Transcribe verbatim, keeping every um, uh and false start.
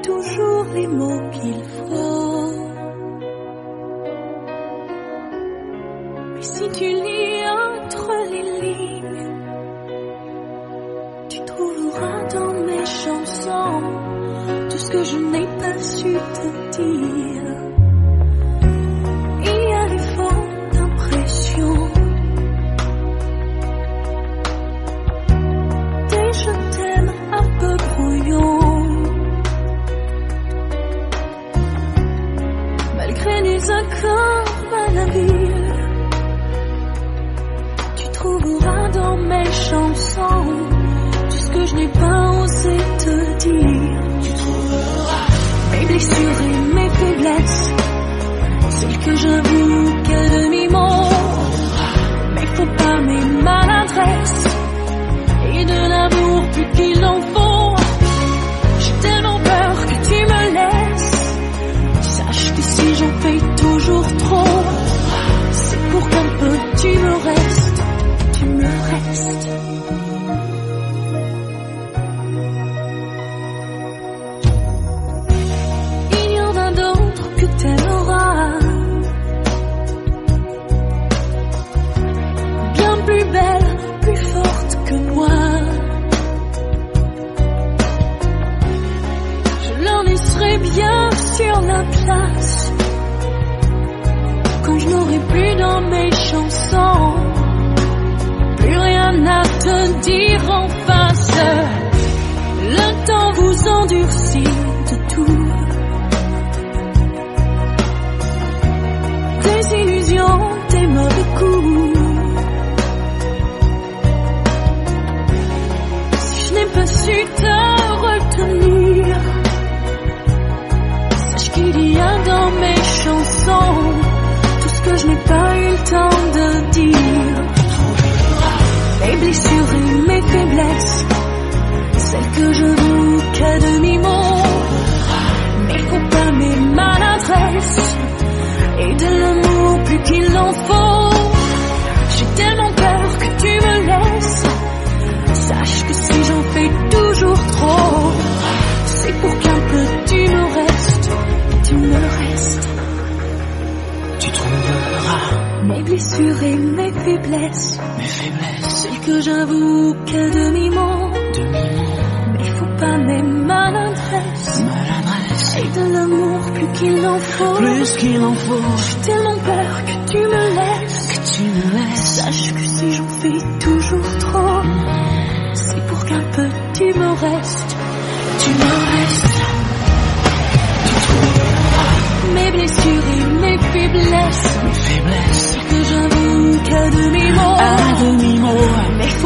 toujours les mots qu'il faut. Mais si tu lis entre les lignes, tu trouveras dans mes chansons tout ce que je n'ai pas su te dire. Il y a des formes d'impression, des je t'aime un peu brouillons, malgré les accords malhabiles. Tu trouveras dans mes chansons tout ce que je n'ai pas osé te dire. Tu trouveras mes blessures et mes faiblesses, celles que j'avoue qu'à demi-mot, mes faux pas, mes maladresses, et de l'amour plus qu'il en faut. J'ai tellement peur que tu me laisses. Sache que si j'en fais toujours trop, c'est pour qu'un peu tu me restes, tu me restes. Il y en a d'autres que t'aimeras, bien plus belles, plus fortes que moi. Je leur laisserai bien sur la place quand je n'aurai plus dans mes chansons plus rien à te dire en face. Le temps vous endurcit de tout, des illusions, des mauvais coups. Si je n'ai pas su te retenir, sache qu'il y a dans mes chansons tout ce que je n'ai pas eu le temps de dire. Mes blessures et mes faiblesses, celles que je voue qu'à demi-mot, mes faux pas, mes maladresses, et de l'amour plus qu'il en faut. J'ai tellement peur que tu me laisses. Sache que si j'en fais toujours trop, c'est pour qu'un peu tu me restes, tu me restes. Tu trouveras mes blessures et mes faiblesses, mes faiblesses, celles que j'avoue qu'à demi-mot, demi-mot, mes faux pas, mes maladresses, maladresses, et de l'amour plus qu'il en faut, plus qu'il en faut. J'ai tellement peur que tu me laisses, que tu me laisses. Sache que si j'en fais toujours trop, mmh. c'est pour qu'un peu tu me restes, tu me restes. Tu trouveras mes blessures et mes faiblesses, mes faiblesses, que j'avoue qu'à demi-mot, à demi-mot, mes